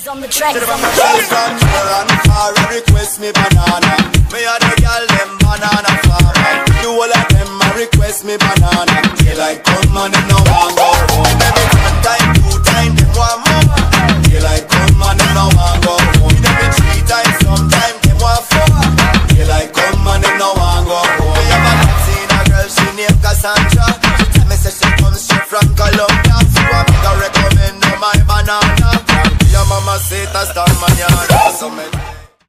He's on the track. From here and far, request me banana. Me a the girl them banana farmer. You all of them a request me banana. Daylight come and them no want go home. Every one time, two time, them want more. Daylight come and them no want go home. Every three times, sometime them want four. Daylight come and them no want go home. Me have a seen a girl, she named Cassandra. She tell me say she comes straight from Colombia. So I make her recommend her my banana. Your mama say that's the manana.